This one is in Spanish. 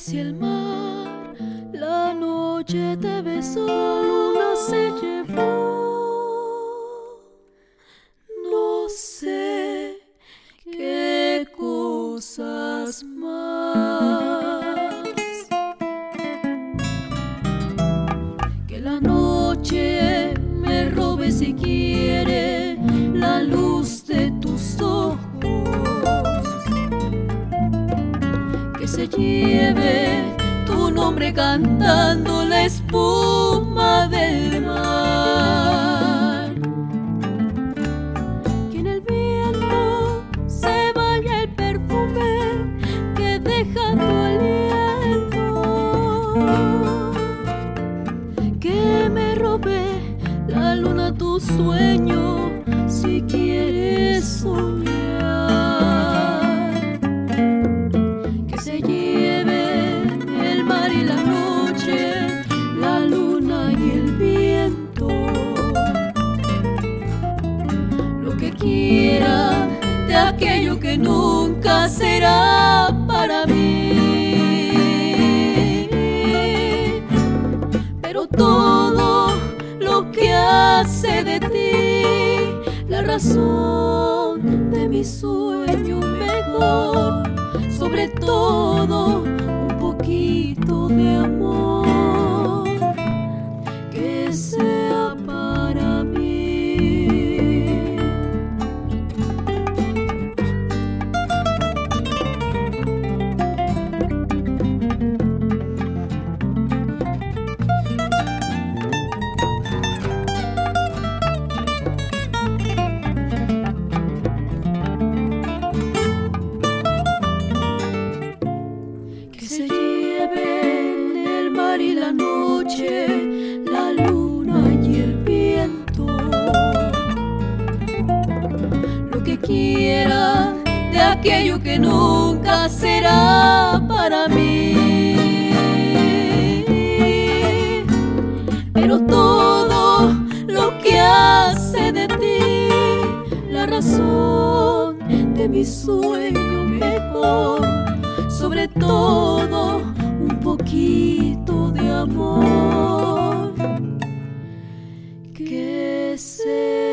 si el mar la noche te besó, la luna se llevó, no sé qué cosas más. Que la noche me robe si quiere la luz de tus ojos, que se lleve tu nombre cantando la espuma del mar. Que en el viento se vaya el perfume que deja tu aliento, que me robe la luna tu sueño si quieres soñar. Que se lleve el mar y la noche, la luna y el viento, lo que quiera de aquello que nunca será para mí. Pero todo lo que hace de ti la razón de mi sueño mejor, sobre todo un poquito de amor que sea para mí. Que se lleven el mar y la noche, la luna y el viento, lo que quiera de aquello que nunca será para mí. Pero todo lo que hace de ti la razón de mi sueño mejor, sobre todo un poquito de amor que sea